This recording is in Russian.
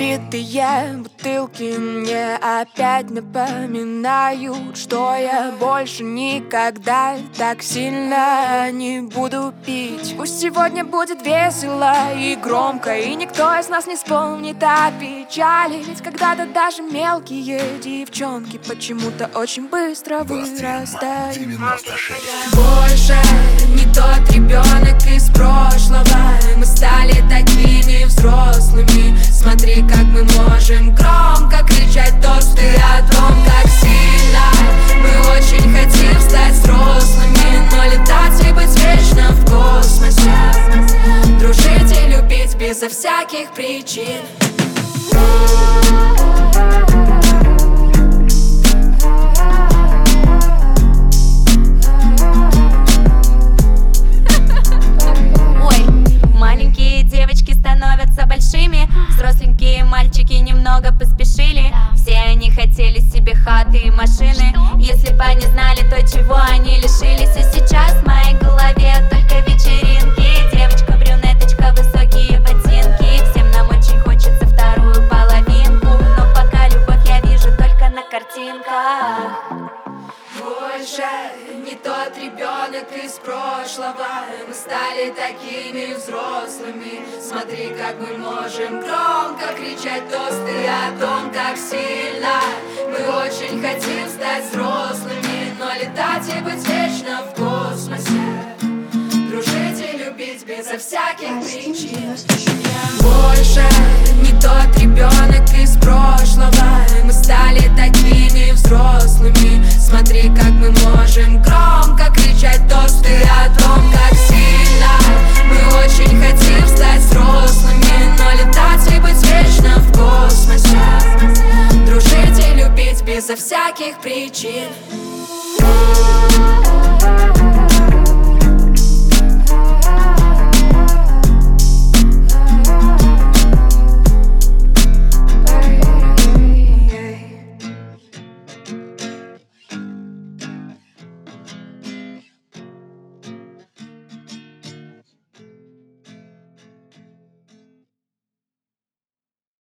Разбитые бутылки мне опять напоминают, что я больше никогда так сильно не буду пить. Пусть сегодня будет весело и громко, и никто из нас не вспомнит о печали. Ведь когда-то даже мелкие девчонки почему-то очень быстро вырастают. Больше не тот ребенок из прошлого, мы стали такими взрослыми. Смотри, как мы можем громко кричать тосты о том, как сильно мы очень хотим стать взрослыми, но летать и быть вечно в космосе, дружить и любить безо всяких причин. Становятся большими, взросленькие мальчики немного поспешили. Все они хотели себе хаты и машины. Если бы они знали то, чего они лишились. И сейчас в моей голове только вечеринки. Девочка, брюнеточка, высокие ботинки. Всем нам очень хочется вторую половинку, но пока любовь я вижу только на картинках. Больше не тот ребенок из прошлого, мы стали такими взрослыми. Смотри, как мы можем громко кричать тосты о том, как сильно мы очень хотим стать взрослыми, но летать и быть вечно в космосе, дружить и любить безо всяких причин. Больше не тот ребенок из прошлого, мы стали такими взрослыми. Смотри, как мы можем громко кричать тосты о том, как сильно мы очень хотим стать взрослыми, но летать и быть вечно в космосе, дружить и любить безо всяких причин.